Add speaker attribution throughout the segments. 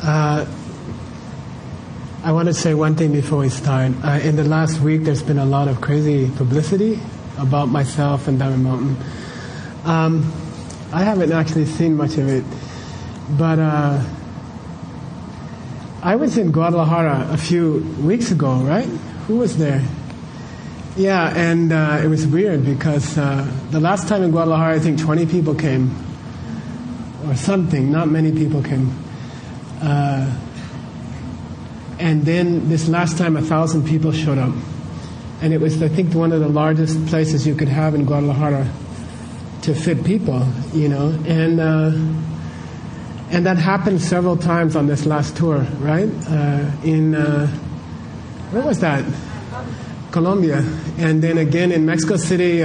Speaker 1: I want to say one thing before we start. In the last week, there's been a lot of crazy publicity about myself and Diamond Mountain. I haven't actually seen much of it, but I was in Guadalajara a few weeks ago, right? Who was there? Yeah, and it was weird because the last time in Guadalajara, I think 20 people came, or something. Not many people came. And then this last time, 1,000 people showed up. And it was, I think, one of the largest places you could have in Guadalajara to fit people, you know. And that happened several times on this last tour, right? Where was that? Colombia. And then again in Mexico City,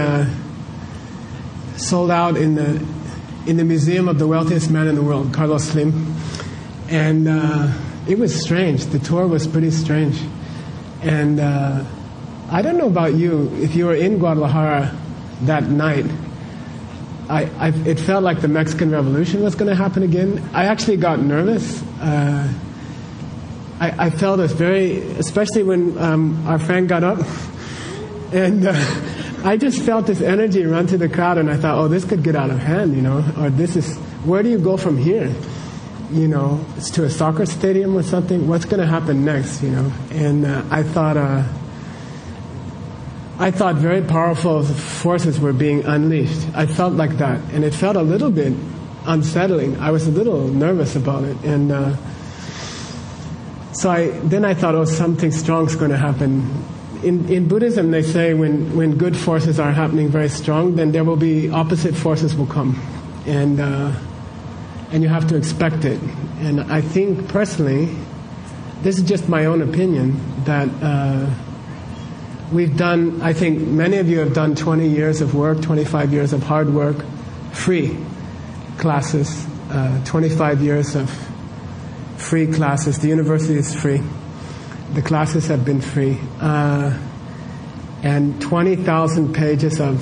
Speaker 1: sold out in the Museum of the Wealthiest Man in the World, Carlos Slim. And it was strange. The tour was pretty strange. And I don't know about you, if you were in Guadalajara that night, it felt like the Mexican Revolution was going to happen again. I actually got nervous. I felt it very, especially when our friend got up, and I just felt this energy run through the crowd, and I thought, oh, this could get out of hand, you know, or where do you go from here? You know, it's to a soccer stadium or something. What's going to happen next, you know? And I thought very powerful forces were being unleashed. I felt like that, and it felt a little bit unsettling. I was a little nervous about it, and so I thought, oh, something strong's going to happen. In Buddhism, they say when good forces are happening very strong, then there will be opposite forces will come, and you have to expect it. And I think personally, this is just my own opinion, that we've done, I think many of you have done 20 years of work, 25 years of hard work, free classes, 25 years of free classes. The university is free. The classes have been free. And 20,000 pages of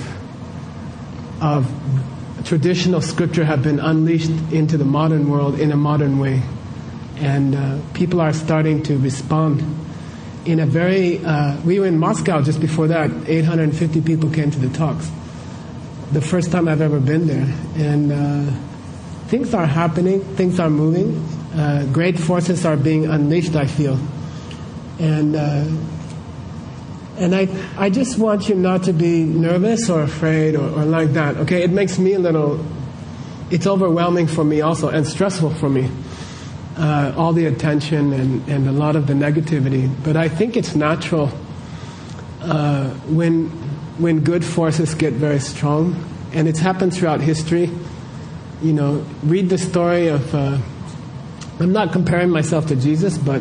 Speaker 1: traditional scripture have been unleashed into the modern world in a modern way. And people are starting to respond in a very... we were in Moscow just before that. 850 people came to the talks. The first time I've ever been there. And things are happening. Things are moving. Great forces are being unleashed, I feel. And I just want you not to be nervous or afraid or like that. Okay, it makes me a little... It's overwhelming for me also, and stressful for me. All the attention and a lot of the negativity. But I think it's natural when good forces get very strong. And it's happened throughout history. You know, read the story of... I'm not comparing myself to Jesus, but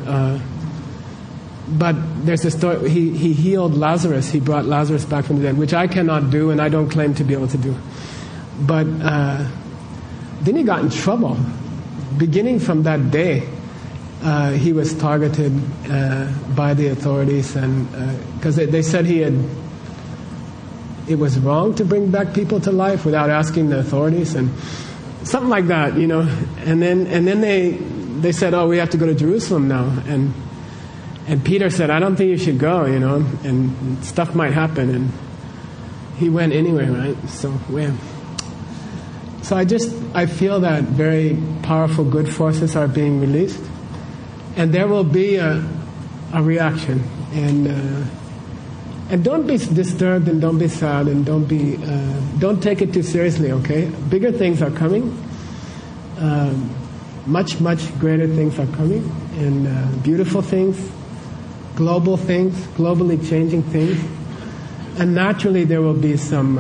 Speaker 1: there's a story. He healed Lazarus. He brought Lazarus back from the dead, which I cannot do, and I don't claim to be able to do. But then he got in trouble. Beginning from that day, he was targeted by the authorities, and because they said it was wrong to bring back people to life without asking the authorities, and something like that, you know. And then they said, oh, we have to go to Jerusalem now, and Peter said, I don't think you should go, you know, and stuff might happen, and he went anyway, right? So I feel that very powerful good forces are being released, and there will be a reaction, and don't be disturbed, and don't be sad, and don't take it too seriously, okay? Bigger things are coming. Much, much greater things are coming, and beautiful things, global things, globally changing things. And naturally there will be some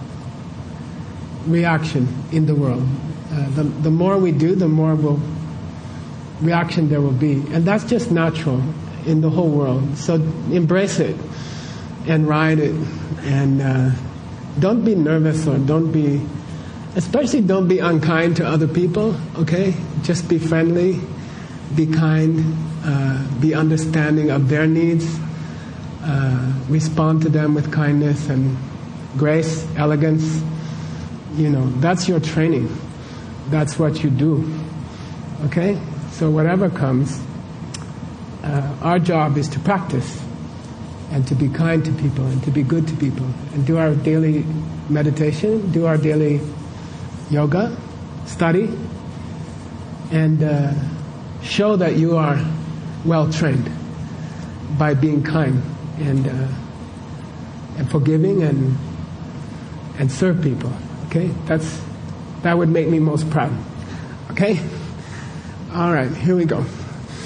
Speaker 1: reaction in the world. The more we do, the more reaction there will be. And that's just natural in the whole world. So embrace it and ride it. And don't be nervous, or especially don't be unkind to other people, okay? Just be friendly, be kind, be understanding of their needs, respond to them with kindness and grace, elegance. You know, that's your training. That's what you do. Okay? So whatever comes, our job is to practice and to be kind to people and to be good to people and do our daily meditation, do our daily yoga, study, and show that you are well trained by being kind and forgiving and serve people. Okay, that would make me most proud. Okay, all right, here we go.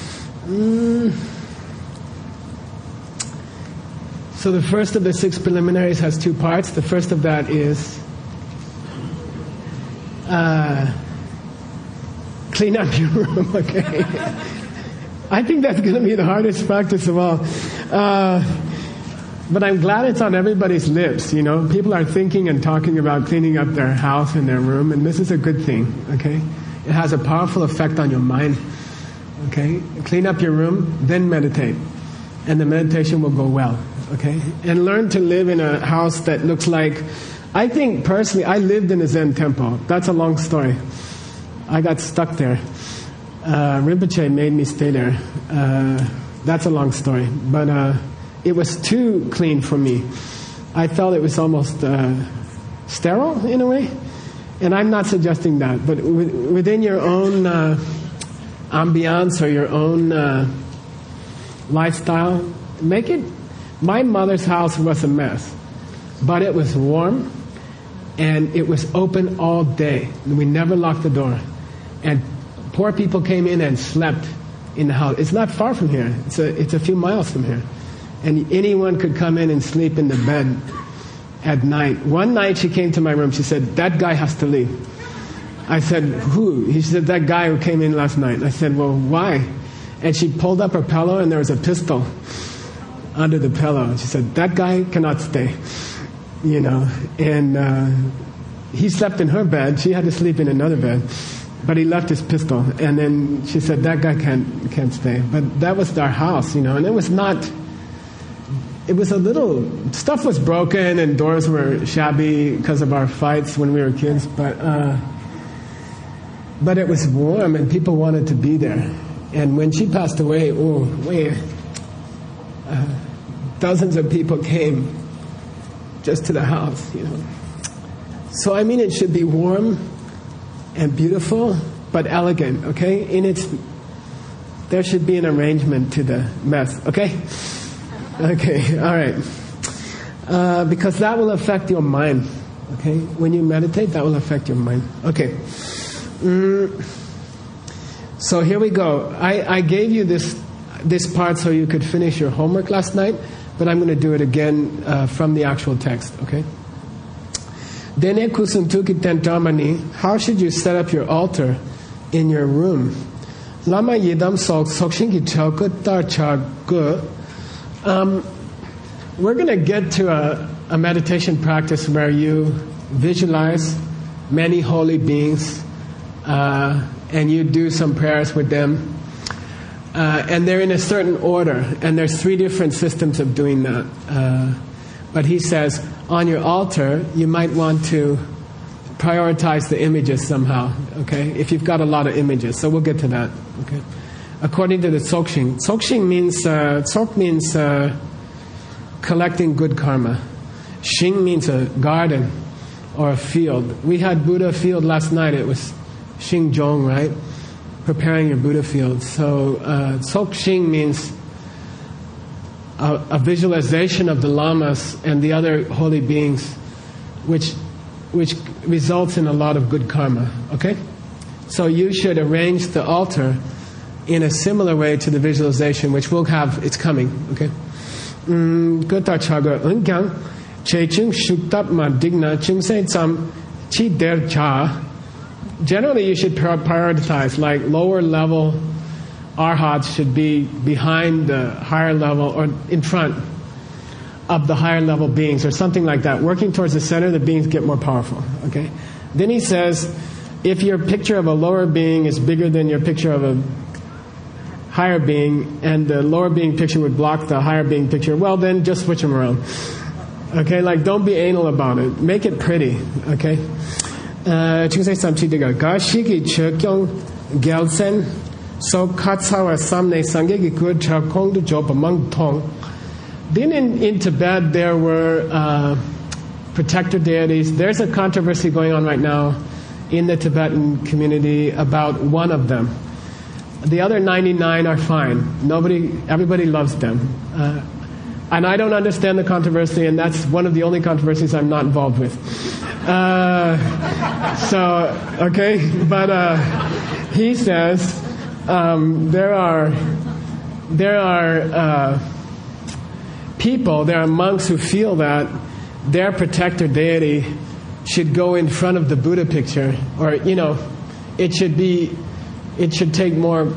Speaker 1: So the first of the 6 preliminaries has 2 parts. The first of that is clean up your room. Okay, I think that's going to be the hardest practice of all. But I'm glad it's on everybody's lips, you know. People are thinking and talking about cleaning up their house and their room, and this is a good thing, okay? It has a powerful effect on your mind, okay? Clean up your room, then meditate, and the meditation will go well, okay? And learn to live in a house that looks like... I think, personally, I lived in a Zen temple. That's a long story. I got stuck there. Rinpoche made me stay there. That's a long story. But... it was too clean for me. I felt it was almost sterile in a way. And I'm not suggesting that, but within your own ambiance or your own lifestyle, make it... My mother's house was a mess, but it was warm and it was open all day. We never locked the door. And poor people came in and slept in the house. It's not far from here. It's a few miles from here. And anyone could come in and sleep in the bed at night. One night she came to my room. She said, "That guy has to leave." I said, "Who?" She said, "That guy who came in last night." I said, "Well, why?" And she pulled up her pillow and there was a pistol under the pillow. She said, "That guy cannot stay." You know, and he slept in her bed. She had to sleep in another bed. But he left his pistol. And then she said, "That guy can't stay." But that was our house, you know, and it was not... It was a little... Stuff was broken and doors were shabby because of our fights when we were kids, but it was warm and people wanted to be there. And when she passed away, dozens of people came just to the house, you know. So I mean, it should be warm and beautiful, but elegant, okay? There should be an arrangement to the mess, okay? Okay, all right. Because that will affect your mind, okay? When you meditate, that will affect your mind. Okay. So here we go. I gave you this part so you could finish your homework last night, but I'm going to do it again from the actual text, okay? Dene kusuntuki tentamani, how should you set up your altar in your room? Lama yidam sokshinki chauka tarchagu. We're going to get to a meditation practice where you visualize many holy beings and you do some prayers with them. And they're in a certain order, and there's 3 different systems of doing that. But he says, on your altar, you might want to prioritize the images somehow, okay? If you've got a lot of images, so we'll get to that, okay? According to the Dzogchen. Dzogchen means, Dzog means collecting good karma. Xing means a garden or a field. We had Buddha field last night. It was Xing Zhong, right? Preparing your Buddha field. So Dzog Xing means a visualization of the lamas and the other holy beings, which results in a lot of good karma, okay? So you should arrange the altar in a similar way to the visualization, which we'll have, it's coming, okay? Generally, you should prioritize, like lower level arhats should be behind the higher level, or in front of the higher level beings, or something like that. Working towards the center, the beings get more powerful, okay? Then he says, if your picture of a lower being is bigger than your picture of a higher being, and the lower being picture would block the higher being picture, well then just switch them around. Okay, like don't be anal about it. Make it pretty, okay? So Katsawa Samne Sangegi Good Chakong to Job among Tong. Then in Tibet there were protector deities. There's a controversy going on right now in the Tibetan community about one of them. The other 99 are fine. Everybody loves them. And I don't understand the controversy, and that's one of the only controversies I'm not involved with. But he says there are people, there are monks who feel that their protector deity should go in front of the Buddha picture, or it should take more,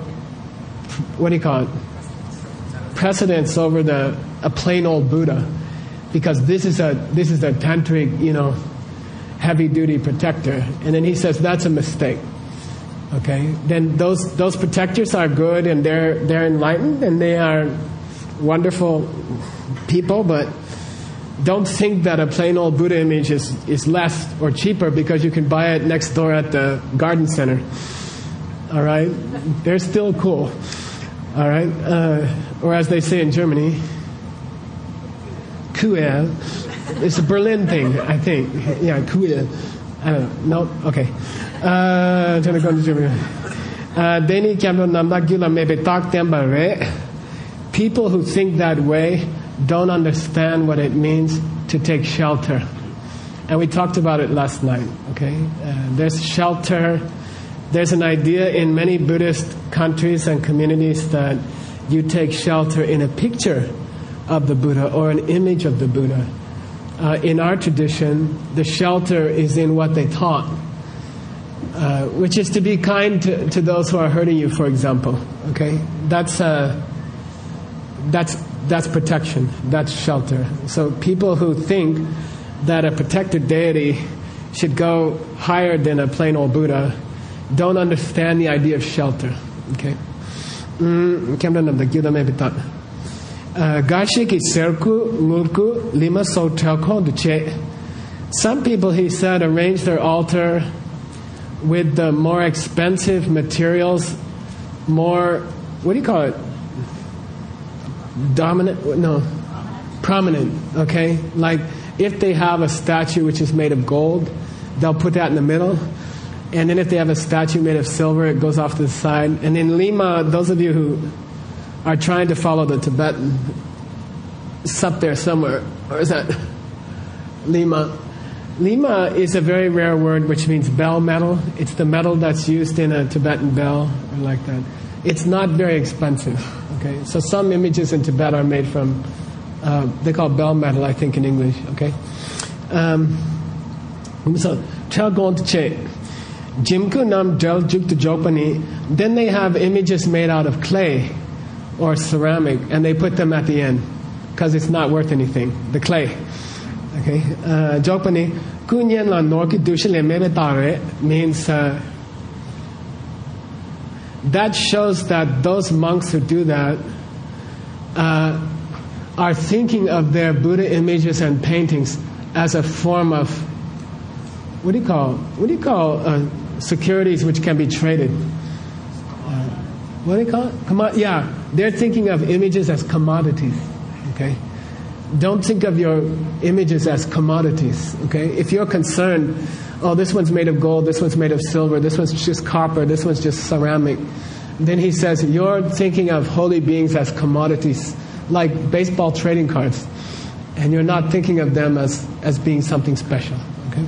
Speaker 1: precedence over a plain old Buddha, because this is a tantric, heavy duty protector. And then he says that's a mistake. Okay, then those protectors are good, and they're enlightened, and they are wonderful people, but don't think that a plain old Buddha image is less or cheaper because you can buy it next door at the garden center. All right, they're still cool. All right, or as they say in Germany, cool. It's a Berlin thing, I think. Yeah, cool. I don't know. No, okay. Trying to go to Germany. People who think that way don't understand what it means to take shelter. And we talked about it last night, okay? There's shelter. There's an idea in many Buddhist countries and communities that you take shelter in a picture of the Buddha or an image of the Buddha. In our tradition, the shelter is in what they taught, which is to be kind to those who are hurting you, for example, okay? That's protection. That's shelter. So people who think that a protected deity should go higher than a plain old Buddha don't understand the idea of shelter. Okay. Some people, he said, arrange their altar with the more expensive materials, more, what do you call it? Dominant? No. Prominent, okay? Like, if they have a statue which is made of gold, they'll put that in the middle. And then if they have a statue made of silver, it goes off to the side. And in Lima, those of you who are trying to follow the Tibetan, it's up there somewhere. Or is that Lima? Lima is a very rare word which means bell metal. It's the metal that's used in a Tibetan bell, or like that. It's not very expensive. Okay, so some images in Tibet are made from, they call bell metal, I think, in English. Okay, so Jimku nam del jukta jopani. Then they have images made out of clay or ceramic, and they put them at the end because it's not worth anything. The clay. Okay, jopani kunyen la norki dushile mebetare means. That shows that those monks who do that are thinking of their Buddha images and paintings as a form of what do you call securities which can be traded? What do you call it? Yeah, they're thinking of images as commodities. Okay, don't think of your images as commodities. Okay, if you're concerned, oh, this one's made of gold, this one's made of silver, this one's just copper, this one's just ceramic. Then he says, you're thinking of holy beings as commodities, like baseball trading cards. And you're not thinking of them as being something special. Okay?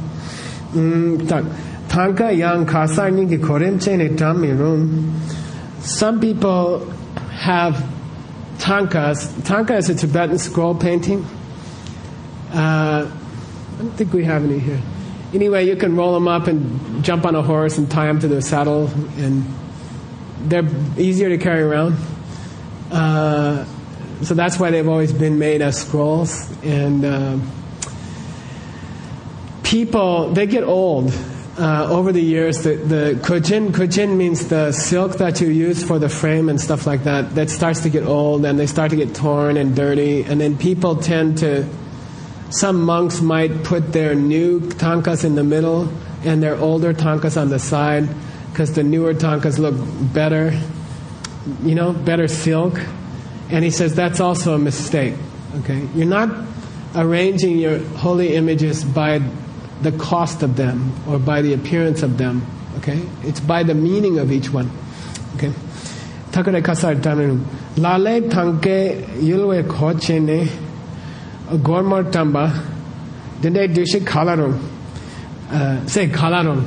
Speaker 1: Some people have tankas. Tanka is a Tibetan scroll painting. I don't think we have any here. Anyway, you can roll them up and jump on a horse and tie them to the saddle, and they're easier to carry around. So that's why they've always been made as scrolls. And people, they get old over the years. The kujin means the silk that you use for the frame and stuff like that. That starts to get old, and they start to get torn and dirty. And then people tend to... Some monks might put their new tankas in the middle and their older tankas on the side, because the newer tankas look better better silk. And he says that's also a mistake. Okay, you're not arranging your holy images by the cost of them or by the appearance of them. Okay, it's by the meaning of each one. Okay, Takare kasar tananu lale tanke yulwe khochene gormar tamba dende dushi kalarum. Say kalarum.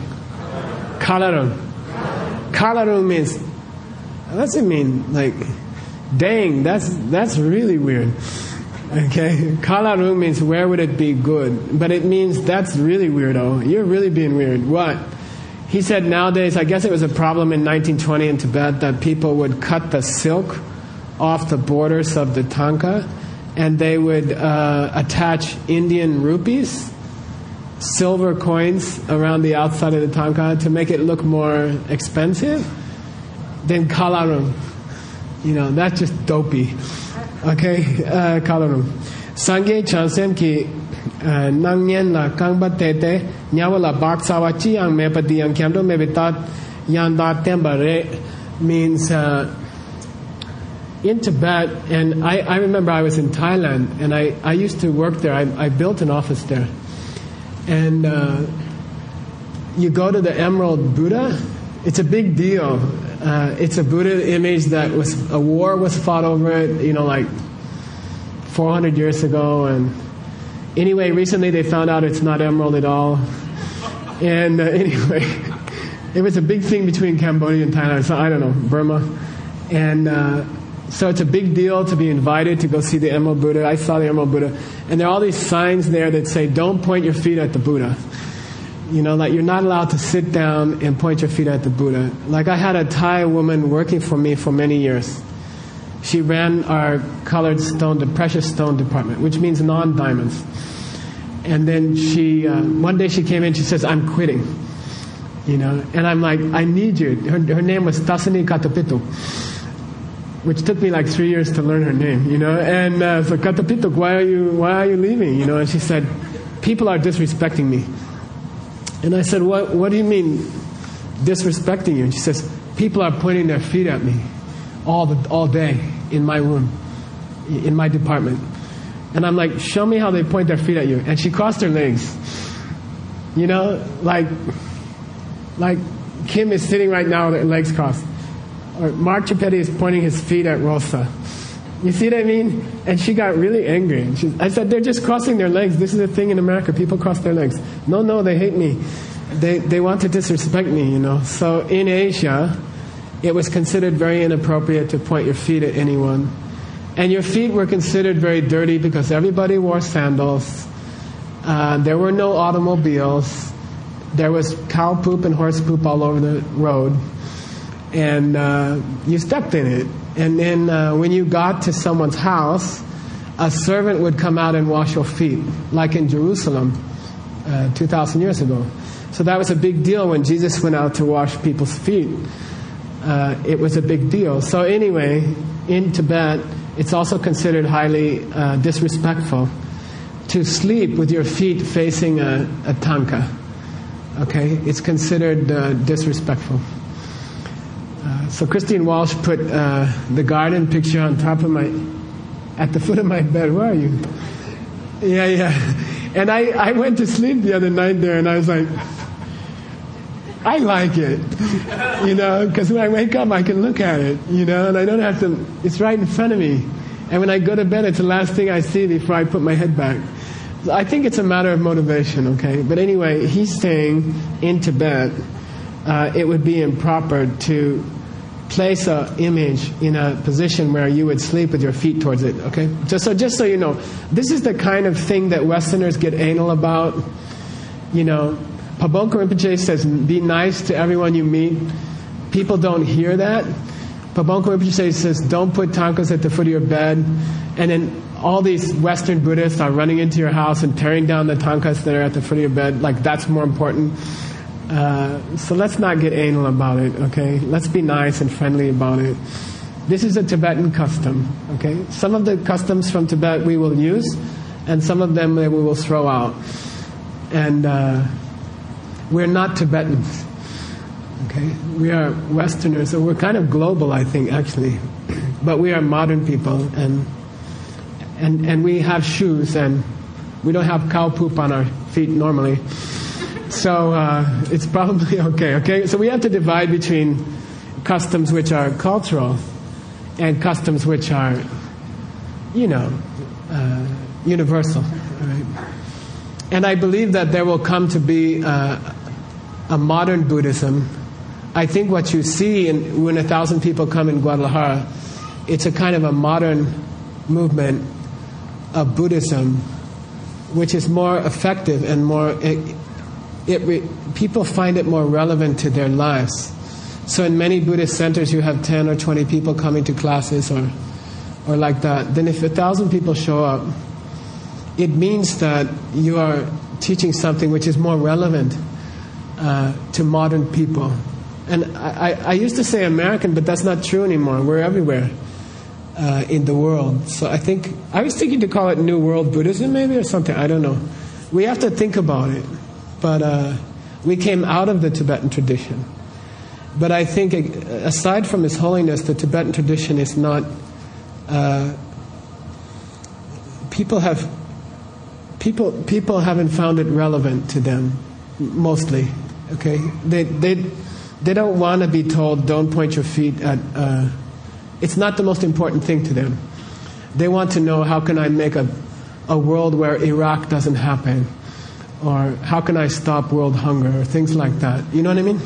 Speaker 1: Kalarum means, what does it mean? Like, dang, that's really weird. Okay, kalarum means where would it be good, but it means that's really weirdo. You're really being weird. What? He said nowadays, I guess it was a problem in 1920 in Tibet that people would cut the silk off the borders of the tanka, and they would attach Indian rupees, silver coins around the outside of the tanka to make it look more expensive. Then kalarum, that's just dopey. Okay, kalarum. Sangye chansem ki nangyen la kangba tete nyawala baksawa chiang me patiyang kyamdo me bitat yanda tembare means in Tibet, and I remember I was in Thailand, and I used to work there. I built an office there. And you go to the Emerald Buddha, it's a big deal. It's a Buddha image that a war was fought over it, like 400 years ago. And anyway, recently they found out it's not emerald at all. And anyway, it was a big thing between Cambodia and Thailand, so I don't know, Burma. And so it's a big deal to be invited to go see the Emerald Buddha. I saw the Emerald Buddha. And there are all these signs there that say, don't point your feet at the Buddha. Like you're not allowed to sit down and point your feet at the Buddha. Like I had a Thai woman working for me for many years. She ran our colored stone, the precious stone department, which means non-diamonds. And then one day she came in, she says, I'm quitting. And I'm like, I need you. Her name was Tasani Katapitu, which took me like 3 years to learn her name, And so Katapituk, why are you leaving? And she said, people are disrespecting me. And I said, what do you mean disrespecting you? And she says, people are pointing their feet at me all day in my room, in my department. And I'm like, show me how they point their feet at you. And she crossed her legs. Like Kim is sitting right now with her legs crossed. Or Mark Chapetti is pointing his feet at Rosa. You see what I mean? And she got really angry. I said, they're just crossing their legs. This is a thing in America. People cross their legs. No, they hate me. They want to disrespect me, So in Asia, it was considered very inappropriate to point your feet at anyone. And your feet were considered very dirty because everybody wore sandals. There were no automobiles. There was cow poop and horse poop all over the road. And you stepped in it. And then when you got to someone's house, a servant would come out and wash your feet, like in Jerusalem 2,000 years ago. So that was a big deal when Jesus went out to wash people's feet. It was a big deal. So anyway, in Tibet, it's also considered highly disrespectful to sleep with your feet facing a tanka. Okay? It's considered disrespectful. So Christine Walsh put the garden picture on top of at the foot of my bed. Where are you? Yeah. And I went to sleep the other night there, and I was like, I like it, because when I wake up, I can look at it, and I don't have to, it's right in front of me. And when I go to bed, it's the last thing I see before I put my head back. So I think it's a matter of motivation, okay? But anyway, he's saying in Tibet, it would be improper to place an image in a position where you would sleep with your feet towards it, okay? Just so you know, this is the kind of thing that Westerners get anal about. Pabonka Rinpoche says, be nice to everyone you meet. People don't hear that. Pabonka Rinpoche says, don't put tankas at the foot of your bed. And then all these Western Buddhists are running into your house and tearing down the tankas that are at the foot of your bed. Like, that's more important. So let's not get anal about it, okay? Let's be nice and friendly about it. This is a Tibetan custom, okay? Some of the customs from Tibet we will use, and some of them we will throw out. And we're not Tibetans. Okay, we are Westerners, so we're kind of global, I think, actually. But we are modern people, and we have shoes, and we don't have cow poop on our feet normally. So it's probably okay. Okay, so we have to divide between customs which are cultural and customs which are, universal. Right? And I believe that there will come to be a modern Buddhism. I think what you see when 1,000 people come in Guadalajara, it's a kind of a modern movement of Buddhism, which is more effective and more. People find it more relevant to their lives. So in many Buddhist centers, you have 10 or 20 people coming to classes or like that. Then if 1,000 people show up, it means that you are teaching something which is more relevant to modern people. And I used to say American, but that's not true anymore. We're everywhere in the world. So I was thinking to call it New World Buddhism maybe or something. I don't know. We have to think about it. But we came out of the Tibetan tradition. But I think, aside from His Holiness, the Tibetan tradition is not. People haven't found it relevant to them, mostly. Okay, they don't want to be told, don't point your feet at. It's not the most important thing to them. They want to know, how can I make a world where Iraq doesn't happen, or how can I stop world hunger, or things like that. You know what I mean?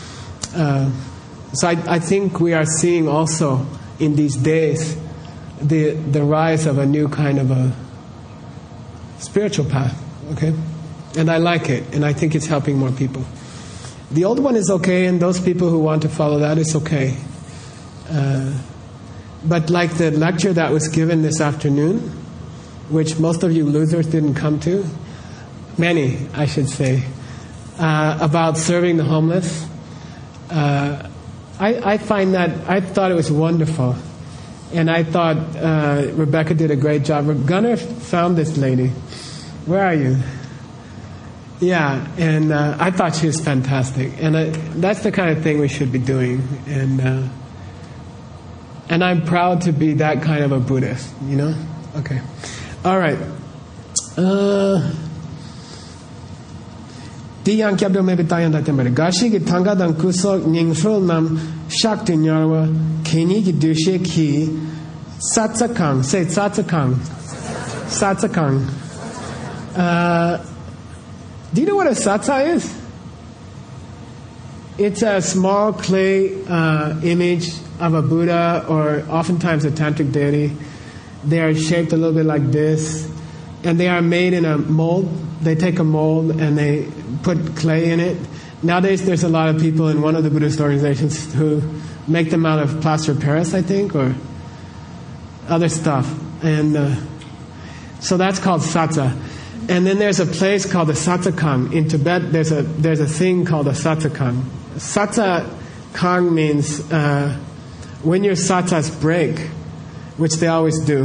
Speaker 1: So I think we are seeing also in these days the rise of a new kind of a spiritual path, okay? And I like it, and I think it's helping more people. The old one is okay, and those people who want to follow that, it's okay. But like the lecture that was given this afternoon, which most of you losers didn't come to, many, I should say, about serving the homeless, I find that, I thought it was wonderful. And I thought Rebecca did a great job. Gunnar found this lady. Where are you? Yeah, and I thought she was fantastic. And that's the kind of thing we should be doing. And I'm proud to be that kind of a Buddhist, you know? Okay. All right. Diyang kyabdo mebe tayan da temere. Gashi ki tanga dan kusok nyingfrol nam shakti nyarwa keni ki dushe ki satsakang. Say satsakang. Satsakang. Do you know what a satsa is? It's a small clay image of a Buddha, or oftentimes a tantric deity. They are shaped a little bit like this, and they are made in a mold. They take a mold and they put clay in it. Nowadays there's a lot of people in one of the Buddhist organizations who make them out of plaster of Paris, I think, or other stuff. And so that's called satsa. And then there's a place called the satsakang. In Tibet there's a thing called a satsakang. Satsakang means when your satsas break, which they always do,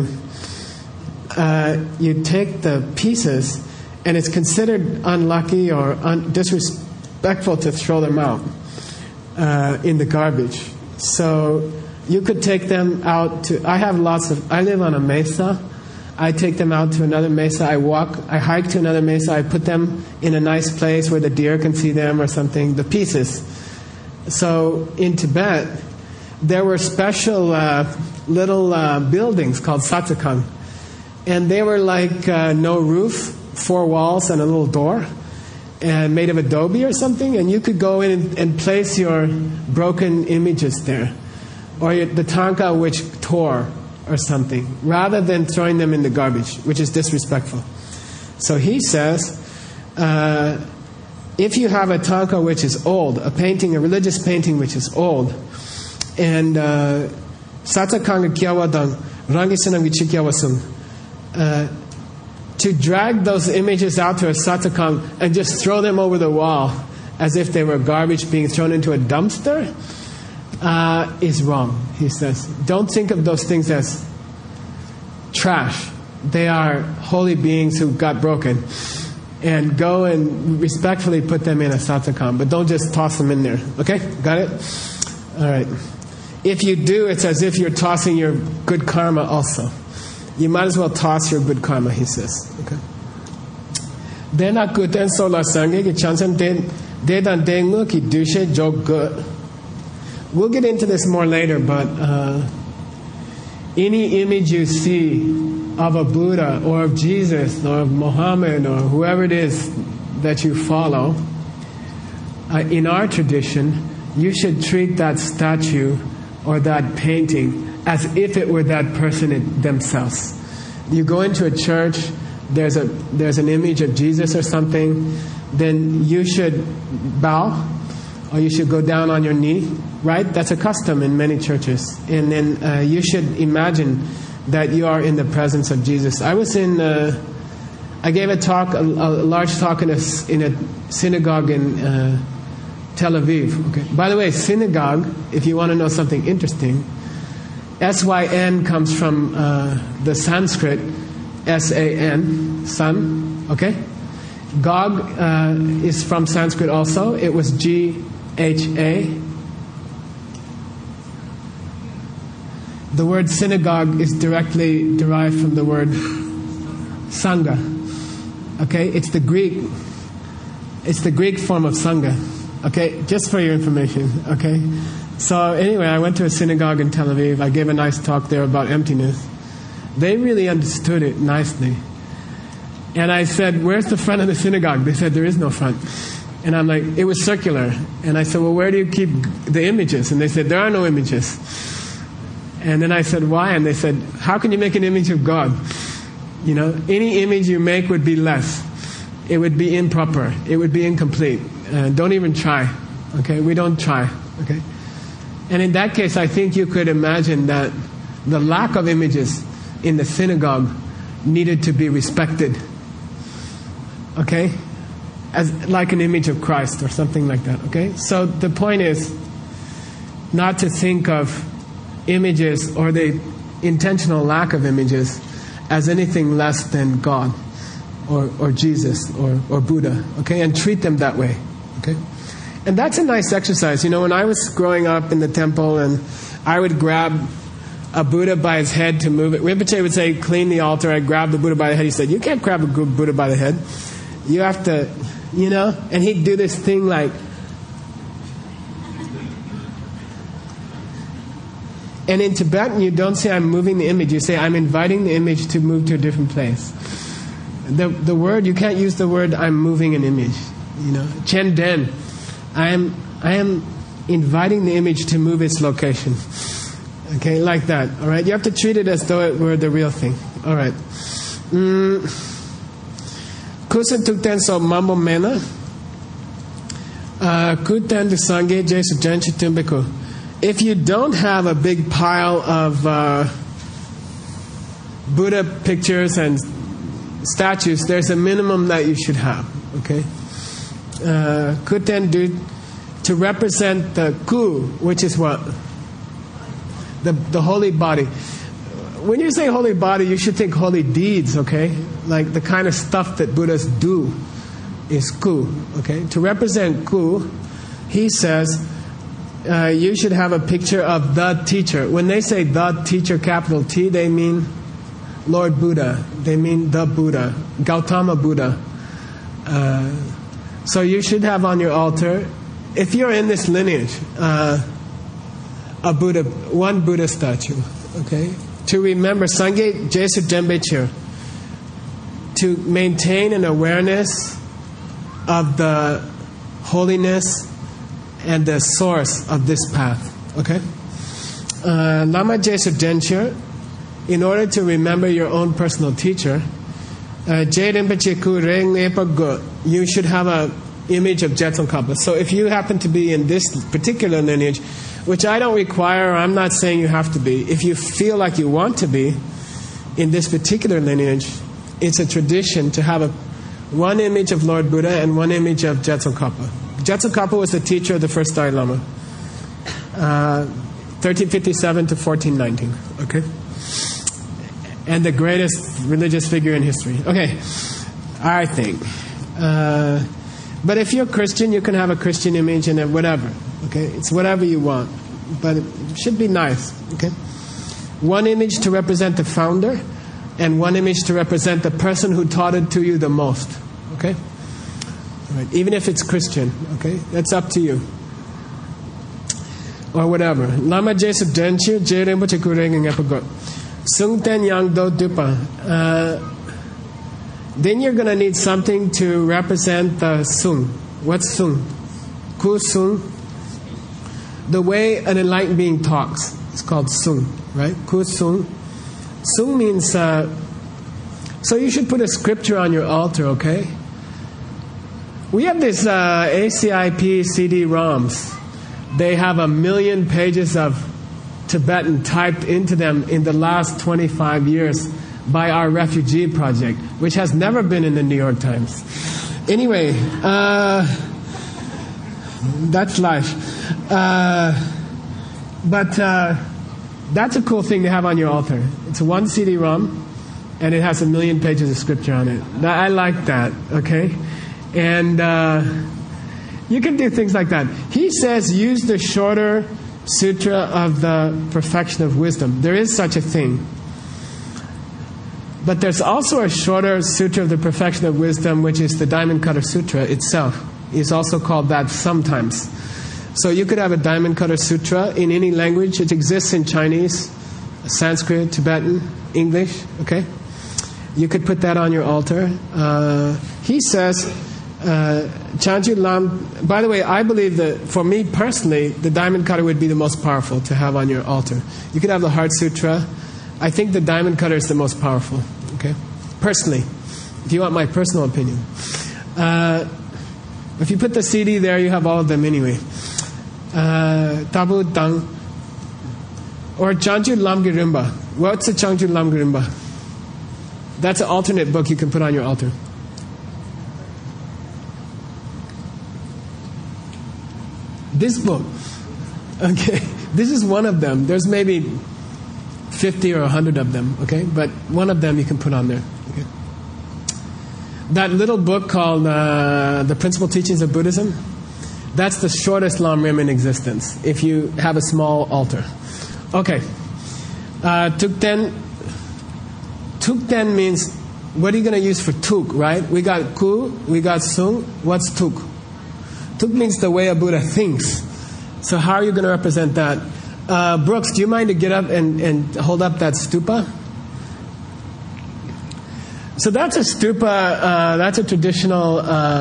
Speaker 1: you take the pieces, and it's considered unlucky or disrespectful to throw them out in the garbage. So you could take them out to. I live on a mesa. I take them out to another mesa. I hike to another mesa. I put them in a nice place where the deer can see them or something. The pieces. So in Tibet, there were special little buildings called satsakang, and they were like no roof, 4 walls and a little door, and made of adobe or something, and you could go in and place your broken images there, or the tanka which tore or something, rather than throwing them in the garbage, which is disrespectful. So he says, if you have a tanka which is old, a religious painting which is old, and satsakanga kyawadang rangisanam vichikyawasum, to drag those images out to a satsakang and just throw them over the wall as if they were garbage being thrown into a dumpster is wrong, he says. Don't think of those things as trash. They are holy beings who got broken. and go and respectfully put them in a satsakam, but don't just toss them in there. Okay? Got it? All right. If you do, it's as if you're tossing your good karma also. You might as well toss your good karma, he says. Okay? Dena kuten sola sange ki chansan dedan dengu ki dushe jog good. We'll get into this more later, but any image you see of a Buddha or of Jesus or of Muhammad or whoever it is that you follow, in our tradition, you should treat that statue or that painting as if it were that person themselves. You go into a church, there's an image of Jesus or something, then you should bow or you should go down on your knee, right? That's a custom in many churches. And then you should imagine that you are in the presence of Jesus. I was I gave a talk, a large talk in a synagogue in Tel Aviv. Okay. By the way, synagogue, if you want to know something interesting, S-Y-N comes from the Sanskrit S-A-N, sun, okay? Gog is from Sanskrit also. It was G-H-A. The word synagogue is directly derived from the word sangha. Okay, it's the Greek form of sangha. Okay, just for your information. Okay, so anyway, I went to a synagogue in Tel Aviv. I gave a nice talk there about emptiness. They really understood it nicely. And I said, "Where's the front of the synagogue?" They said, "There is no front." And I'm like, "It was circular." And I said, "Well, where do you keep the images?" And they said, "There are no images." And then I said, "Why?" And they said, "How can you make an image of God? You know, any image you make would be less. It would be improper. It would be incomplete. Don't even try." Okay, we don't try. Okay, and in that case, I think you could imagine that the lack of images in the synagogue needed to be respected. Okay, as like an image of Christ or something like that. Okay, so the point is not to think of images or the intentional lack of images as anything less than God or Jesus or Buddha, okay, and treat them that way, okay? And that's a nice exercise. You know, when I was growing up in the temple and I would grab a Buddha by his head to move it, Rinpoche would say, "Clean the altar." I'd grab the Buddha by the head. He said, "You can't grab a Buddha by the head. You have to, you know," and he'd do this thing like, and in Tibetan, you don't say, "I'm moving the image." You say, "I'm inviting the image to move to a different place." The word, you can't use the word, "I'm moving an image." You know, Chen Den, I am inviting the image to move its location. Okay, like that. All right, you have to treat it as though it were the real thing. All right. Kusa tukten so mambo mena. Kutan de sange jesu janchi tumbeku. If you don't have a big pile of Buddha pictures and statues, there's a minimum that you should have. Okay, Kuten do to represent the ku, which is what the holy body. When you say holy body, you should think holy deeds. Okay, like the kind of stuff that Buddhas do is ku. Okay, to represent ku, he says. You should have a picture of the teacher. When they say the teacher, capital T, they mean Lord Buddha. They mean the Buddha, Gautama Buddha. So you should have on your altar, if you're in this lineage, a Buddha, one Buddha statue. Okay, to remember Sangye Jesu Jembecher, to maintain an awareness of the holiness and the source of this path. Okay? Lama Jesu Denchir, in order to remember your own personal teacher, you should have an image of Jetsun-Kappa. So if you happen to be in this particular lineage, which I don't require, or I'm not saying you have to be, if you feel like you want to be in this particular lineage, it's a tradition to have one image of Lord Buddha and one image of Jetsun-Kappa. Jetsun-Kappa was the teacher of the first Dalai Lama, 1357 to 1419. Okay, and the greatest religious figure in history. Okay, I think. But if you're Christian, you can have a Christian image and whatever. Okay, it's whatever you want, but it should be nice. Okay, one image to represent the founder, and one image to represent the person who taught it to you the most. Okay, all right. Even if it's Christian. Okay, that's up to you. Or whatever. Lama Jessup Denchu, Jerem Chikuring and Epagot. Sung Ten Yang Do Dupa. Then you're going to need something to represent the Sung. What's Sung? Ku Sung. The way an enlightened being talks. It's called Sung, right? Ku Sung. Sung means, so you should put a scripture on your altar, okay? We have this ACIP CD-ROMs. They have 1 million pages of Tibetan typed into them in the last 25 years by our refugee project, which has never been in the New York Times. Anyway, that's life. But that's a cool thing to have on your altar. It's one CD-ROM, and it has 1 million pages of scripture on it. I like that, okay? And you can do things like that. He says use the shorter sutra of the perfection of wisdom. There is such a thing. But there's also a shorter sutra of the perfection of wisdom, which is the Diamond Cutter Sutra itself. It's also called that sometimes. So you could have a Diamond Cutter Sutra in any language. It exists in Chinese, Sanskrit, Tibetan, English. Okay? You could put that on your altar. He says, Chanchu Lam, by the way, I believe that for me personally, the Diamond Cutter would be the most powerful to have on your altar. You could have the Heart Sutra. I think the Diamond Cutter is the most powerful. Okay? Personally, if you want my personal opinion. If you put the CD there, you have all of them anyway. Tabu Dang or Chanchu Lam Girimba. What's a Chanchu Lam Girimba? That's an alternate book you can put on your altar. This book. Okay. This is one of them. There's maybe 50 or 100 of them, okay? But one of them you can put on there. Okay? That little book called The Principal Teachings of Buddhism, that's the shortest Lam Rim in existence, if you have a small altar. Okay. Tukten. Tukten means, what are you going to use for tuk, right? We got ku, we got sung. What's tuk? Tuk means the way a Buddha thinks. So how are you going to represent that? Brooks, do you mind to get up and hold up that stupa? So that's a stupa, that's a traditional,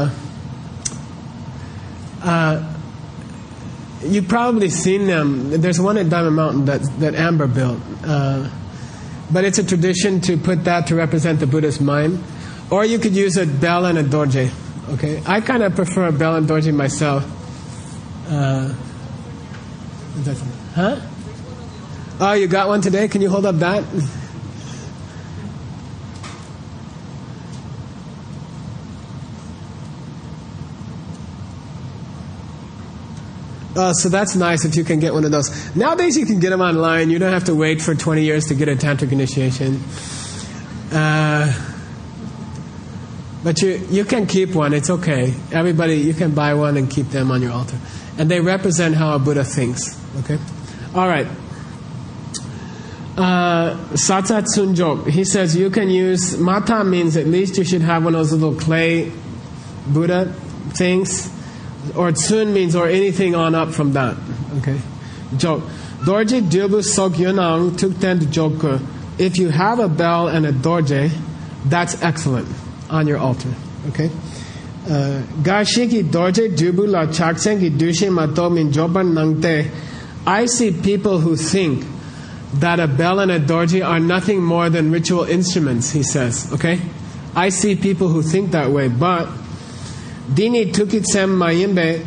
Speaker 1: you've probably seen them. There's one at Diamond Mountain that Amber built. But it's a tradition to put that to represent the Buddhist mind. Or you could use a bell and a dorje. Okay, I kind of prefer a bell and dorje myself. Huh? Oh, you got one today? Can you hold up that? So that's nice if you can get one of those. Nowadays you can get them online. You don't have to wait for 20 years to get a tantric initiation. But you can keep one. It's okay. Everybody, you can buy one and keep them on your altar. And they represent how a Buddha thinks. Okay? All right. Satsat Sunjok. He says you can use... Mata means at least you should have one of those little clay Buddha things. Or Tsun means or anything on up from that. Okay? Jok. Dorje Dilbu Sok Yunang Tukten Joku. If you have a bell and a dorje, that's excellent on your altar. Okay? Gashiki dorje dubu la chaksengi dushe mato min joban nangte. I see people who think that a bell and a dorje are nothing more than ritual instruments, he says. Okay? I see people who think that way, but Dini tukitsem mayimbe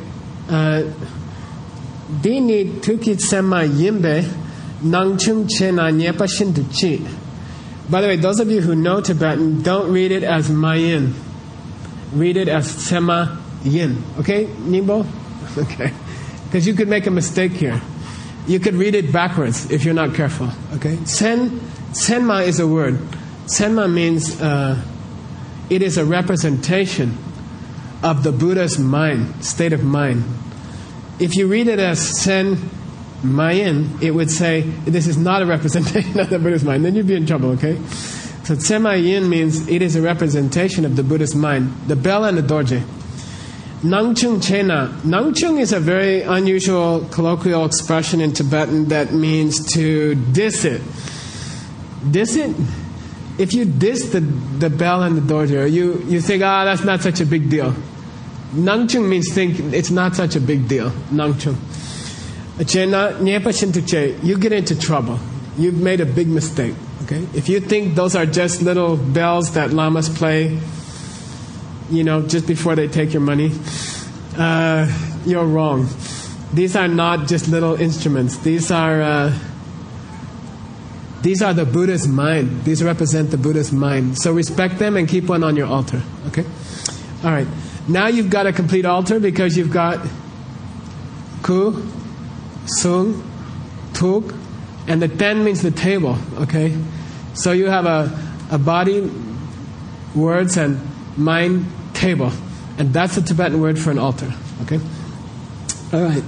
Speaker 1: Dini tukitsem mayimbe nangchung che na nyepa shinduchi. By the way, those of you who know Tibetan, don't read it as mayin. Read it as sema yin. Okay, Nimbo? Okay. Because you could make a mistake here. You could read it backwards if you're not careful. Okay? Senma is a word. Senma means it is a representation of the Buddha's mind, state of mind. If you read it as Sen Mayin, it would say, this is not a representation of the Buddha's mind. Then you'd be in trouble, okay? So Sen Mayin means it is a representation of the Buddha's mind. The bell and the dorje. Nangchung Chena. Nangchung is a very unusual colloquial expression in Tibetan that means to diss it. Diss it? If you diss the bell and the dorje, you think, that's not such a big deal. Nangchung means think it's not such a big deal. Nangchung. Chena, nyepa shintuche, you get into trouble. You've made a big mistake. Okay? If you think those are just little bells that lamas play, just before they take your money, you're wrong. These are not just little instruments. These are the Buddha's mind. These represent the Buddha's mind. So respect them and keep one on your altar. Okay? All right. Now you've got a complete altar because you've got ku, sung, tuk, and the ten means the table. Okay? So you have a body, words, and mind table. And that's the Tibetan word for an altar. Okay? All right.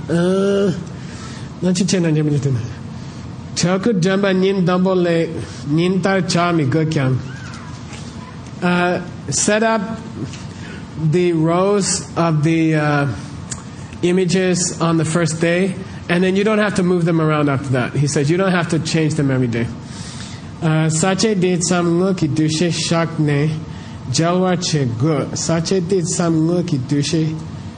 Speaker 1: Set up the rows of the images on the first day, and then you don't have to move them around after that. He says you don't have to change them every day. Sache did some nguki dushe shakne jalwa che gu. Sache did some nguki dushe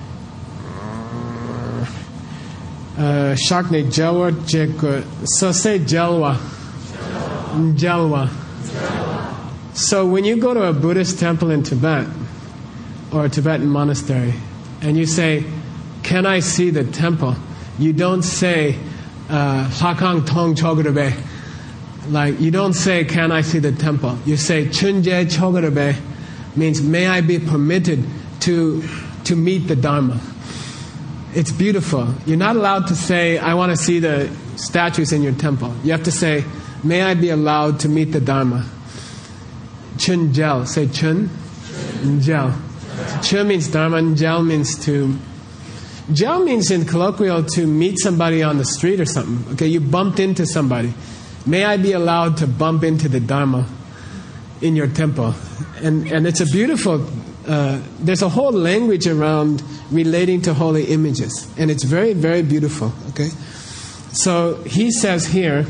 Speaker 1: shakne jalwa che gu. So say jalwa. Jalwa. So when you go to a Buddhist temple in Tibet, or a Tibetan monastery, and you say, "Can I see the temple?" You don't say, "Hakang tong chogorabe." Like, you don't say, "Can I see the temple?" You say, "Chunje chogorabe," means, "May I be permitted to meet the Dharma." It's beautiful. You're not allowed to say, "I want to see the statues in your temple." You have to say, "May I be allowed to meet the Dharma." Chun gel. Say chun. Gel. Chun means Dharma, and gel means to... Gel means in colloquial to meet somebody on the street or something. Okay, you bumped into somebody. May I be allowed to bump into the Dharma in your temple? And it's a beautiful... there's a whole language around relating to holy images. And it's very, very beautiful. Okay? So he says here...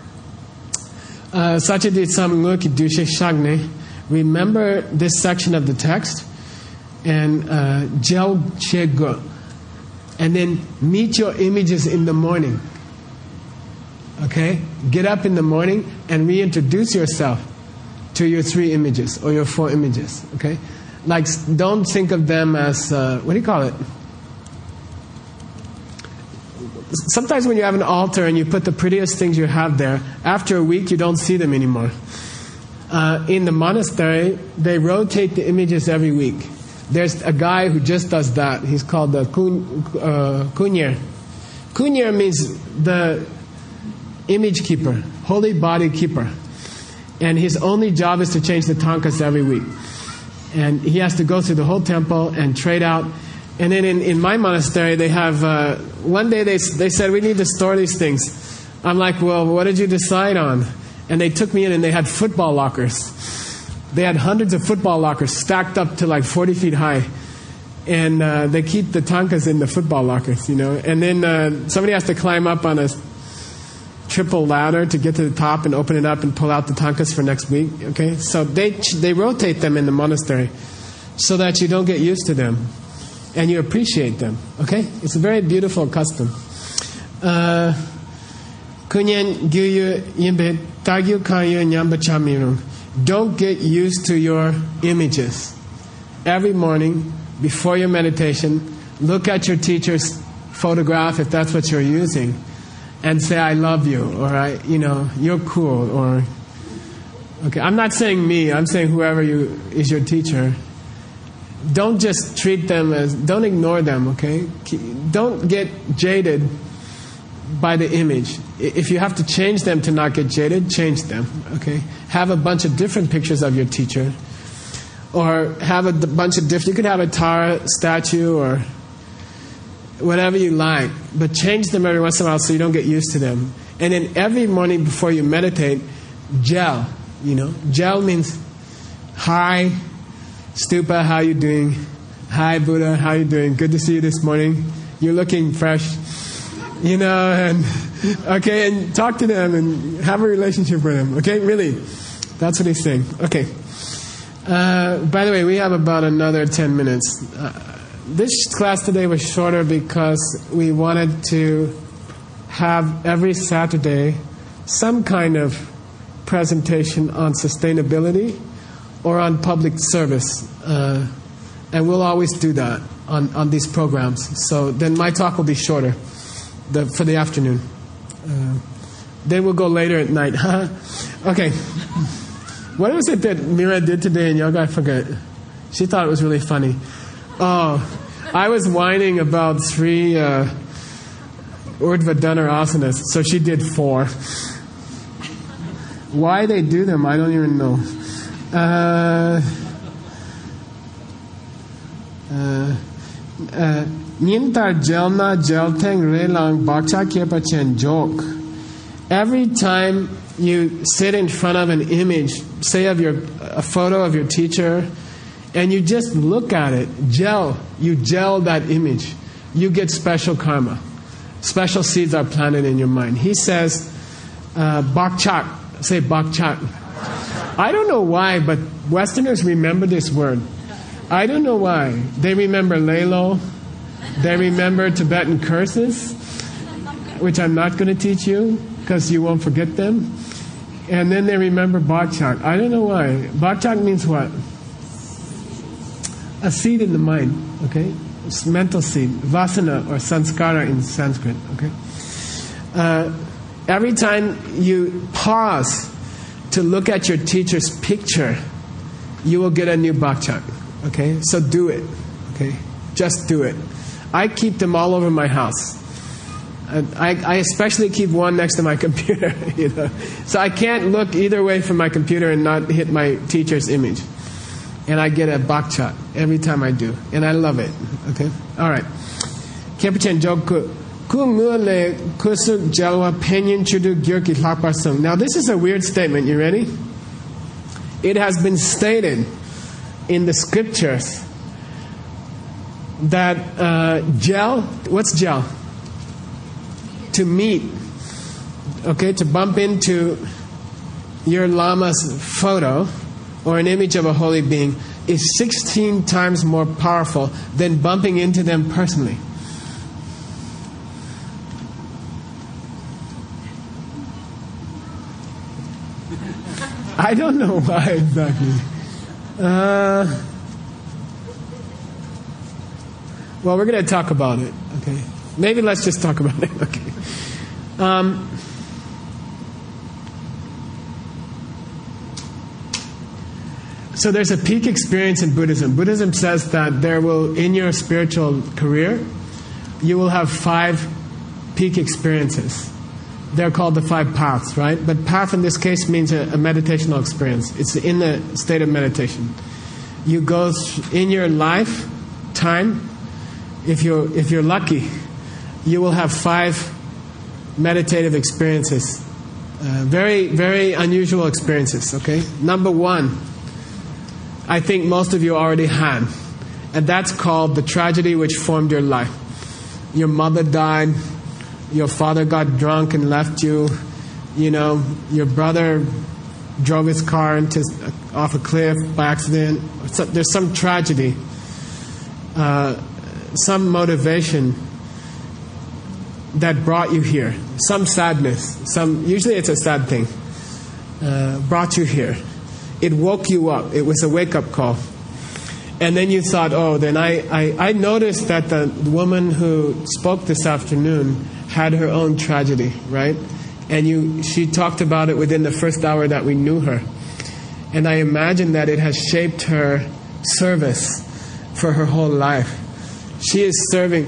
Speaker 1: Remember this section of the text, and Jel Chego, and then meet your images in the morning. Okay? Get up in the morning and reintroduce yourself to your 3 images or your 4 images. Okay? Like, don't think of them as, what do you call it? Sometimes when you have an altar and you put the prettiest things you have there, after a week you don't see them anymore. In the monastery, they rotate the images every week. There's a guy who just does that. He's called the kunyer. Kunyer means the image keeper, holy body keeper. And his only job is to change the tankas every week. And he has to go through the whole temple and trade out. And then in my monastery, they have... one day they said, "We need to store these things." I'm like, "Well, what did you decide on?" And they took me in and they had football lockers. They had hundreds of football lockers stacked up to like 40 feet high. And they keep the tankas in the football lockers, And then somebody has to climb up on a triple ladder to get to the top and open it up and pull out the tankas for next week. Okay? So they rotate them in the monastery so that you don't get used to them. And you appreciate them. Okay? It's a very beautiful custom. Don't get used to your images. Every morning, before your meditation, look at your teacher's photograph, if that's what you're using, and say, "I love you," or "You're cool," or... Okay, I'm not saying me, I'm saying whoever is your teacher. Don't just treat them don't ignore them, okay? Don't get jaded by the image. If you have to change them to not get jaded, change them, okay? Have a bunch of different pictures of your teacher. or have a bunch of different. You could have a Tara statue or whatever you like, but change them every once in a while so you don't get used to them. And then every morning before you meditate, gel. Gel means hi, Stupa, how you doing? Hi, Buddha, how you doing? Good to see you this morning. You're looking fresh. And talk to them and have a relationship with them. Okay, really, that's what he's saying. Okay. By the way, we have about another 10 minutes. This class today was shorter because we wanted to have every Saturday some kind of presentation on sustainability or on public service. And we'll always do that on these programs. So then my talk will be shorter for the afternoon. Then we'll go later at night. Okay. What was it that Mira did today in yoga? I forget. She thought it was really funny. Oh, I was whining about 3 Urdhva Dhanurasanas, so she did 4. Why they do them, I don't even know. Every time you sit in front of an image, say of a photo of your teacher, and you just look at it, you gel that image, you get special karma. Special seeds are planted in your mind. He says, bakchak, say bakchak. I don't know why, but Westerners remember this word. I don't know why. They remember Lelo, they remember Tibetan curses, which I'm not going to teach you, because you won't forget them. And then they remember bakchak. I don't know why. Bakchak means what? A seed in the mind, okay? It's mental seed, vasana or sanskara in Sanskrit, okay? Every time you pause to look at your teacher's picture, you will get a new bakchak, okay? So do it, okay? Just do it. I keep them all over my house. I especially keep one next to my computer, So I can't look either way from my computer and not hit my teacher's image. And I get a bakchak every time I do. And I love it. Okay? All right. Now this is a weird statement. You ready? It has been stated in the scriptures that gel, what's gel? To meet, okay, to bump into your lama's photo or an image of a holy being is 16 times more powerful than bumping into them personally. I don't know why exactly. Well, we're going to talk about it, okay? Maybe let's just talk about it, okay? So there's a peak experience in Buddhism. Buddhism says that there will, in your spiritual career, you will have 5 peak experiences. They're called the 5 paths, right? But path in this case means a meditational experience. It's in the state of meditation. You go in your lifetime, if you're lucky, you will have 5 meditative experiences. Very, very unusual experiences, okay? Number 1, I think most of you already had. And that's called the tragedy which formed your life. Your mother died. Your father got drunk and left you. Your brother drove his car off a cliff by accident. So there's some tragedy. Some motivation that brought you here. Some sadness. Usually it's a sad thing. Brought you here. It woke you up. It was a wake-up call. And then you thought, then I noticed that the woman who spoke this afternoon had her own tragedy, right? And she talked about it within the first hour that we knew her. And I imagine that it has shaped her service for her whole life. She is serving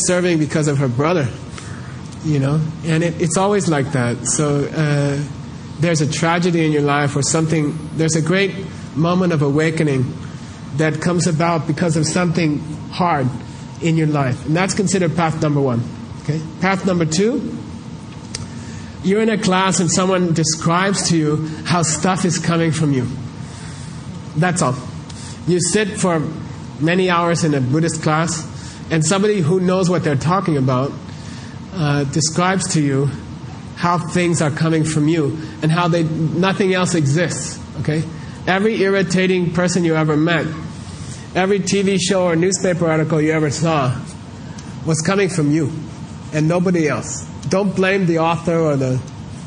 Speaker 1: because of her brother, and it's always like that. So there's a tragedy in your life or something, there's a great moment of awakening that comes about because of something hard in your life. And that's considered path number 1. Okay? Path number 2, you're in a class and someone describes to you how stuff is coming from you. That's all. You sit for many hours in a Buddhist class, and somebody who knows what they're talking about describes to you how things are coming from you and how nothing else exists. Okay? Every irritating person you ever met, every TV show or newspaper article you ever saw was coming from you and nobody else. Don't blame the author or the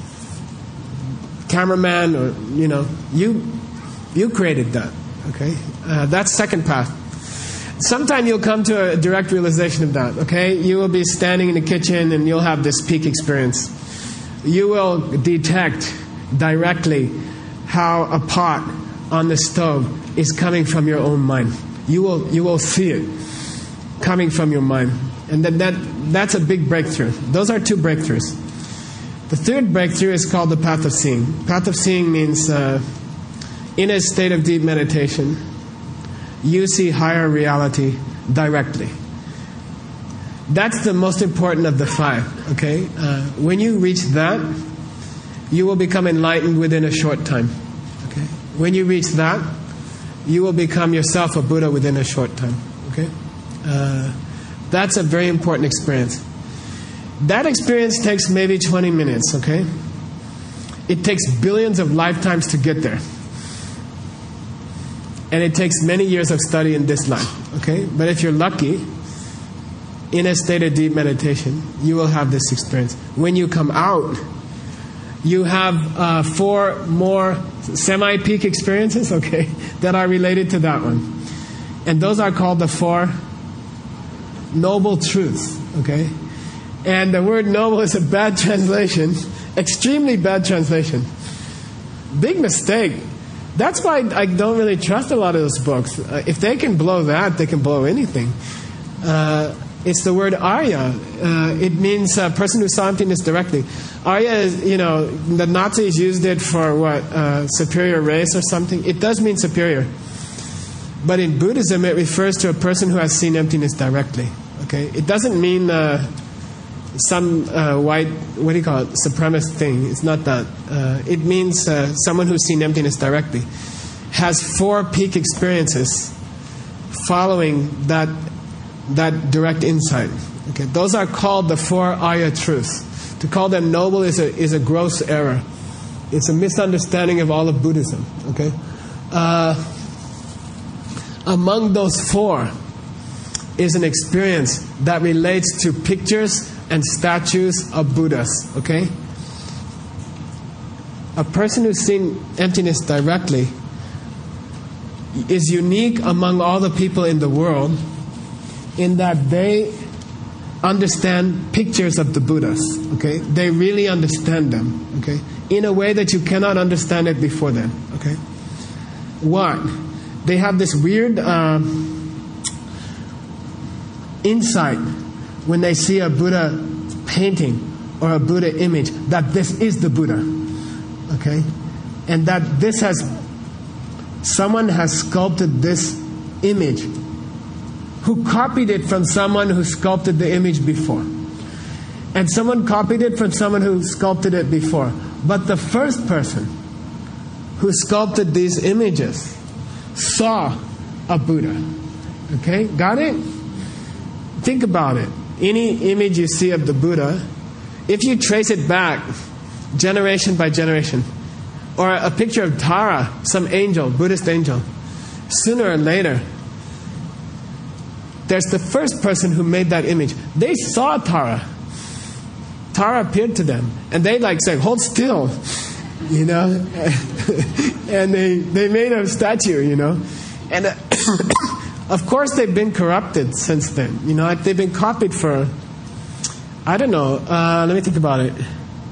Speaker 1: cameraman or, you created that. Okay? That's second path. Sometime you'll come to a direct realization of that. Okay? You will be standing in the kitchen and you'll have this peak experience. You will detect directly how a pot on the stove is coming from your own mind. You will see it coming from your mind. And that's a big breakthrough. Those are 2 breakthroughs. The third breakthrough is called the path of seeing. Path of seeing means in a state of deep meditation, you see higher reality directly. That's the most important of the 5. Okay? When you reach that, you will become enlightened within a short time. Okay? When you reach that, you will become yourself a Buddha within a short time. Okay? That's a very important experience. That experience takes maybe 20 minutes. Okay? It takes billions of lifetimes to get there. And it takes many years of study in this life. Okay? But if you're lucky, in a state of deep meditation, you will have this experience. When you come out, you have 4 more semi-peak experiences, okay, that are related to that one. And those are called the 4 noble truths, okay? And the word noble is a bad translation, extremely bad translation. Big mistake. That's why I don't really trust a lot of those books. If they can blow that, they can blow anything. It's the word Arya. It means a person who saw emptiness directly. Arya is, the Nazis used it for what? Superior race or something. It does mean superior. But in Buddhism, it refers to a person who has seen emptiness directly. Okay? It doesn't mean some white, supremacist thing. It's not that. It means someone who's seen emptiness directly. Has 4 peak experiences following that direct insight. Okay, those are called the 4 Arya truths. To call them noble is a gross error. It's a misunderstanding of all of Buddhism. Okay, among those 4 is an experience that relates to pictures and statues of Buddhas. Okay, a person who's seen emptiness directly is unique among all the people in the world, in that they understand pictures of the Buddhas. Okay, they really understand them. Okay, in a way that you cannot understand it before then. Okay, what? They have this weird insight when they see a Buddha painting or a Buddha image that this is the Buddha. Okay, and that someone has sculpted this image, who copied it from someone who sculpted the image before. And someone copied it from someone who sculpted it before. But the first person who sculpted these images saw a Buddha. Okay, got it? Think about it. Any image you see of the Buddha, if you trace it back generation by generation, or a picture of Tara, some angel, Buddhist angel, sooner or later, there's the first person who made that image. They saw Tara. Tara appeared to them. And they say, hold still. And they made a statue, And of course they've been corrupted since then. They've been copied for, I don't know, let me think about it.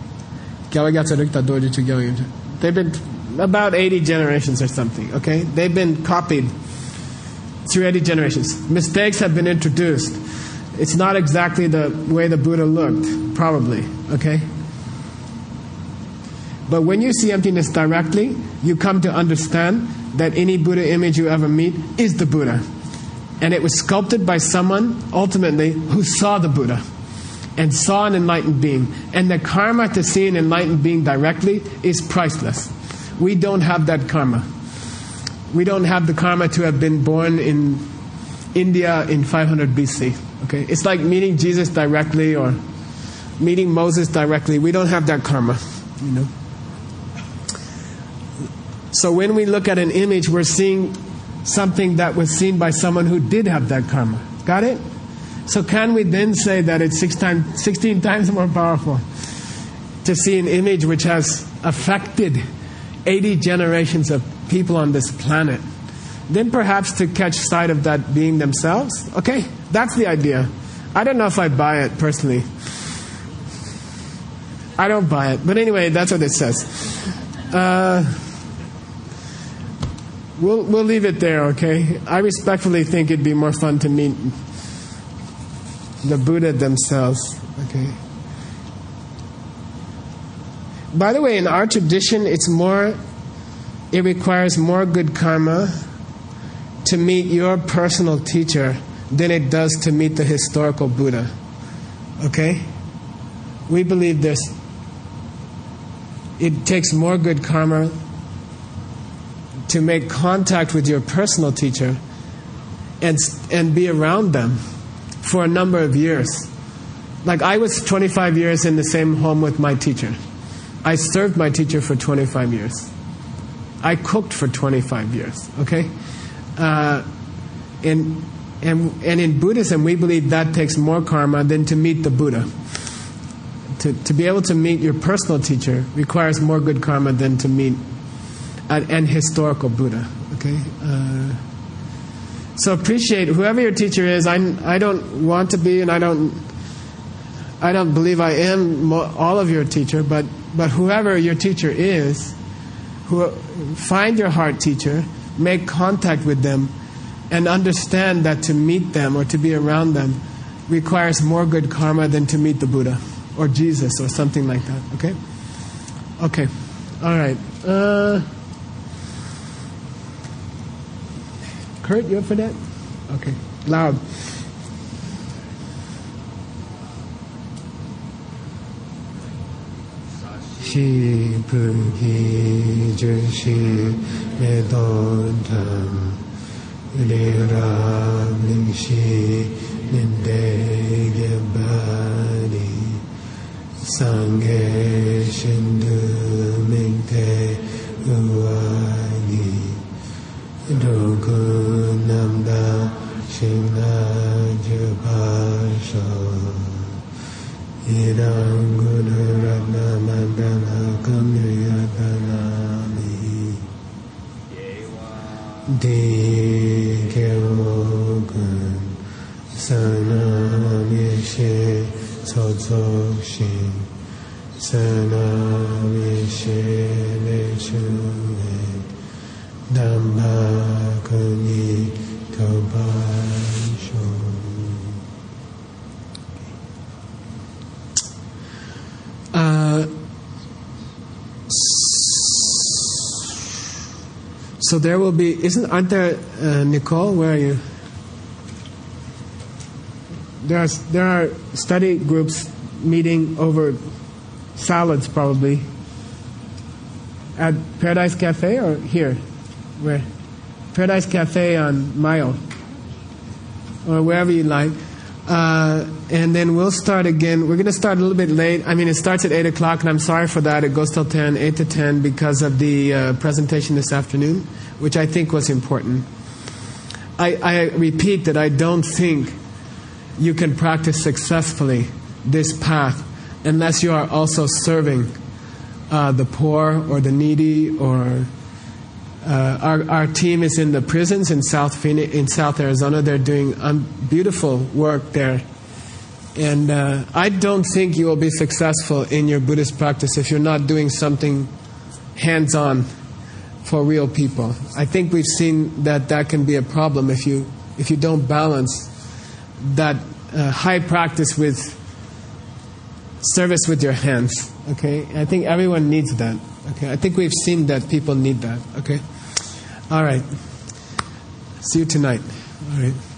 Speaker 1: They've been about 80 generations or something, okay? They've been copied through 80 generations. Mistakes have been introduced. It's not exactly the way the Buddha looked, probably, okay? But when you see emptiness directly, you come to understand that any Buddha image you ever meet is the Buddha. And it was sculpted by someone, ultimately, who saw the Buddha and saw an enlightened being. And the karma to see an enlightened being directly is priceless. We don't have that karma. We don't have the karma to have been born in India in 500 BC. Okay? It's like meeting Jesus directly or meeting Moses directly. We don't have that karma. You know? So when we look at an image, we're seeing something that was seen by someone who did have that karma. Got it? So can we then say that it's 16 times more powerful to see an image which has affected 80 generations of people on this planet, then perhaps to catch sight of that being themselves? Okay, that's the idea. I don't know if I buy it personally. I don't buy it. But anyway, that's what it says. We'll leave it there, okay? I respectfully think it'd be more fun to meet the Buddha themselves, okay? By the way, in our tradition, it requires more good karma to meet your personal teacher than it does to meet the historical Buddha, okay? We believe this. It takes more good karma to make contact with your personal teacher and be around them for a number of years. Like I was 25 years in the same home with my teacher. I served my teacher for 25 years. I cooked for 25 years, okay? And in Buddhism, we believe that takes more karma than to meet the Buddha. To be able to meet your personal teacher requires more good karma than to meet an historical Buddha. Okay, so appreciate whoever your teacher is. I don't want to be, and I don't believe I am all of your teacher. But whoever your teacher is, find your heart teacher, make contact with them, and understand that to meet them or to be around them requires more good karma than to meet the Buddha or Jesus or something like that. Okay? Okay. All right. Kurt, you up for that? Okay. Loud. Shi Pugi Jushi Medontam Lira Lingshi Ninde Gebani Sanghe Shindu Mingte Uwagi Dogu Namda Shina Jabasho Idam Guru Ratna Mandana Kamyadanami Di Kerogun Sanam Yeshe Tsotsoshin Sanam Yeshe Lechuhe Dhamma Kuni Tobasho. So there will be, aren't there, Nicole, where are you? There are study groups meeting over salads probably at Paradise Cafe or here? Where? Paradise Cafe on Mayo or wherever you like. And then we'll start again. We're going to start a little bit late. I mean, it starts at 8 o'clock, and I'm sorry for that. It goes till 10, 8 to 10, because of the presentation this afternoon, which I think was important. I repeat that I don't think you can practice successfully this path unless you are also serving the poor or the needy. Or our team is in the prisons in South Arizona. They're doing beautiful work there. And I don't think you will be successful in your Buddhist practice if you're not doing something hands-on for real people. I think we've seen that can be a problem if you don't balance that high practice with service with your hands. Okay, I think everyone needs that. Okay, I think we've seen that people need that. Okay, all right. See you tonight. All right.